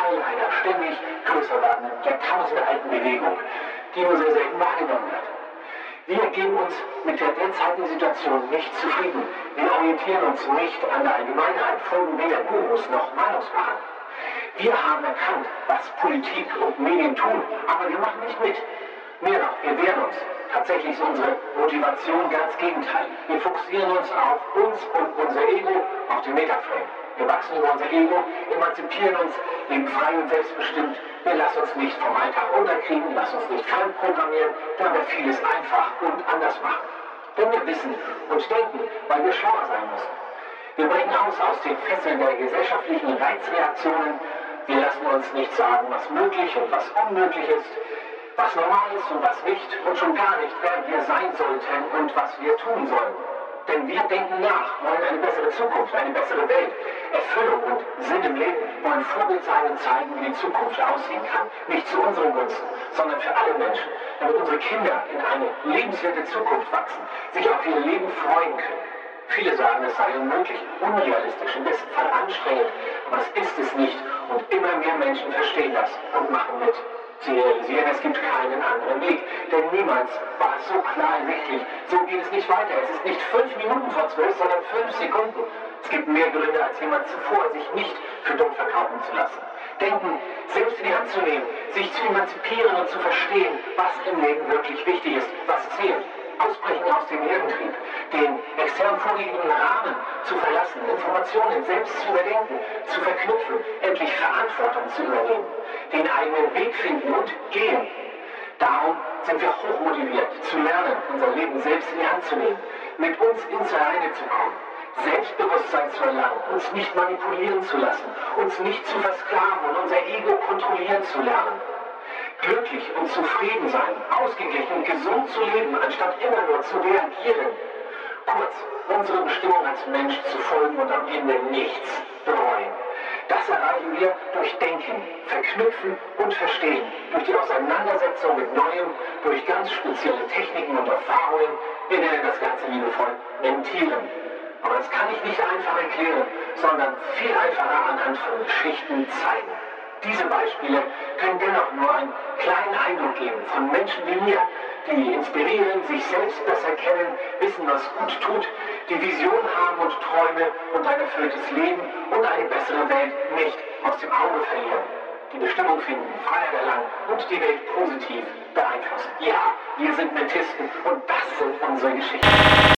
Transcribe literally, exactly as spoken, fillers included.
Teil einer ständig größer werdenden, jahrtausendealten Bewegung, die nur sehr selten wahrgenommen wird. Wir geben uns mit der derzeitigen Situation nicht zufrieden. Wir orientieren uns nicht an der Allgemeinheit, folgen weder Gurus noch Meinungsmachern. Wir haben erkannt, was Politik und Medien tun, aber wir machen nicht mit. Mehr noch, wir wehren uns. Tatsächlich ist unsere Motivation ganz gegenteilig. Wir fokussieren uns auf uns und unser Ego, auf den Metaframe. Wir wachsen über unser Ego, emanzipieren uns, leben frei und selbstbestimmt. Wir lassen uns nicht vom Alltag unterkriegen, lassen uns nicht fremdprogrammieren, da wir vieles einfach und anders machen. Denn wir wissen und denken, weil wir schlauer sein müssen. Wir brechen aus aus den Fesseln der gesellschaftlichen Reizreaktionen. Wir lassen uns nicht sagen, was möglich und was unmöglich ist, was normal ist und was nicht und schon gar nicht, wer wir sein sollten und was wir tun sollen. Denn wir denken nach, wollen eine bessere Zukunft, eine bessere Welt, Erfüllung und Sinn im Leben, wollen Vorbild sein und zeigen, wie die Zukunft aussehen kann. Nicht zu unseren Gunsten, sondern für alle Menschen, damit unsere Kinder in eine lebenswerte Zukunft wachsen, sich auf ihr Leben freuen können. Viele sagen, es sei unmöglich, unrealistisch, im besten Fall anstrengend, aber es ist es nicht und immer mehr Menschen verstehen das und machen mit. Sie realisieren, es gibt keinen anderen Weg, denn niemals war es so klar ersichtlich, so geht es nicht weiter. Es ist nicht fünf Minuten vor zwölf, sondern fünf Sekunden. Es gibt mehr Gründe als jemand zuvor, sich nicht für dumm verkaufen zu lassen. Denken, selbst in die Hand zu nehmen, sich zu emanzipieren und zu verstehen, was im Leben wirklich wichtig ist, was zählt. Ausbrechen aus dem Herdentrieb, den extern vorgegebenen Rahmen zu verlassen, Informationen selbst zu überdenken, zu verknüpfen, endlich Verantwortung zu übernehmen, den eigenen Weg finden und gehen. Darum sind wir hochmotiviert, zu lernen, unser Leben selbst in die Hand zu nehmen, mit uns ins Reine zu kommen, Selbstbewusstsein zu erlangen, uns nicht manipulieren zu lassen, uns nicht zu versklaven und unser Ego kontrollieren zu lernen. Glücklich und zufrieden sein, ausgeglichen und gesund zu leben, anstatt immer nur zu reagieren. Kurz, unsere Bestimmung als Mensch zu folgen und am Ende nichts bereuen. Das erreichen wir durch Denken, Verknüpfen und Verstehen, durch die Auseinandersetzung mit Neuem, durch ganz spezielle Techniken und Erfahrungen. Wir nennen das Ganze liebevoll Mentieren. Aber das kann ich nicht einfach erklären, sondern viel einfacher anhand von Geschichten zeigen. Diese Beispiele können dennoch nur einen kleinen Eindruck geben von Menschen wie mir, die inspirieren, sich selbst besser kennen, wissen, was gut tut, die Vision haben und Träume und ein erfülltes Leben und eine bessere Welt nicht aus dem Auge verlieren. Die Bestimmung finden, Freiheit erlangen und die Welt positiv beeinflussen. Ja, wir sind Mentisten und das sind unsere Geschichten.